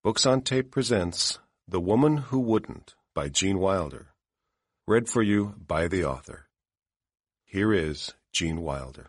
Books on Tape presents The Woman Who Wouldn't by Gene Wilder. Read for you by the author. Here is Gene Wilder.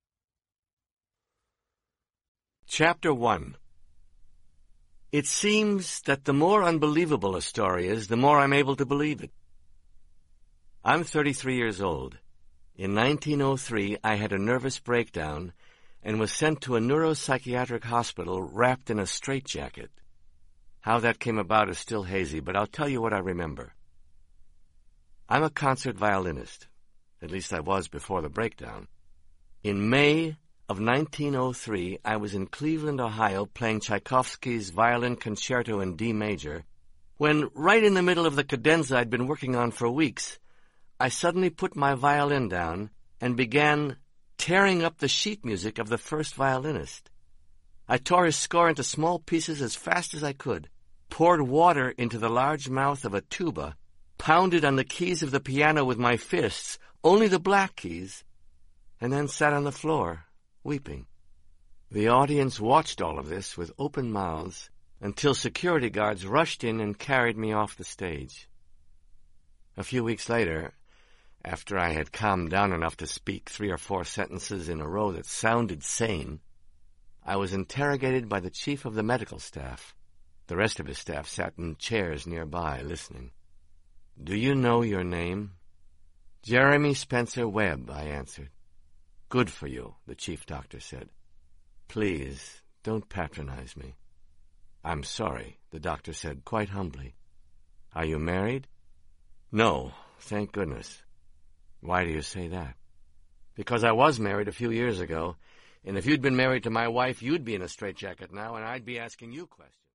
Chapter 1. It seems that the more unbelievable a story is, the more I'm able to believe it. I'm 33 years old. In 1903, I had a nervous breakdown and was sent to a neuropsychiatric hospital wrapped in a straitjacket. How that came about is still hazy, but I'll tell you what I remember. I'm a concert violinist. At least I was before the breakdown. In May of 1903, I was in Cleveland, Ohio, playing Tchaikovsky's Violin Concerto in D major, when, right in the middle of the cadenza I'd been working on for weeks, I suddenly put my violin down and began tearing up the sheet music of the first violinist. I tore his score into small pieces as fast as I could, poured water into the large mouth of a tuba, pounded on the keys of the piano with my fists, only the black keys, and then sat on the floor, weeping. The audience watched all of this with open mouths until security guards rushed in and carried me off the stage. A few weeks later, after I had calmed down enough to speak 3 or 4 sentences in a row that sounded sane, I was interrogated by the chief of the medical staff. The rest of his staff sat in chairs nearby, listening. "Do you know your name?" "Jeremy Spencer Webb," I answered. "Good for you," the chief doctor said. "Please, don't patronize me." "I'm sorry," the doctor said quite humbly. "Are you married?" "No, thank goodness." "Why do you say that?" "Because I was married a few years ago, and if you'd been married to my wife, you'd be in a straitjacket now, and I'd be asking you questions."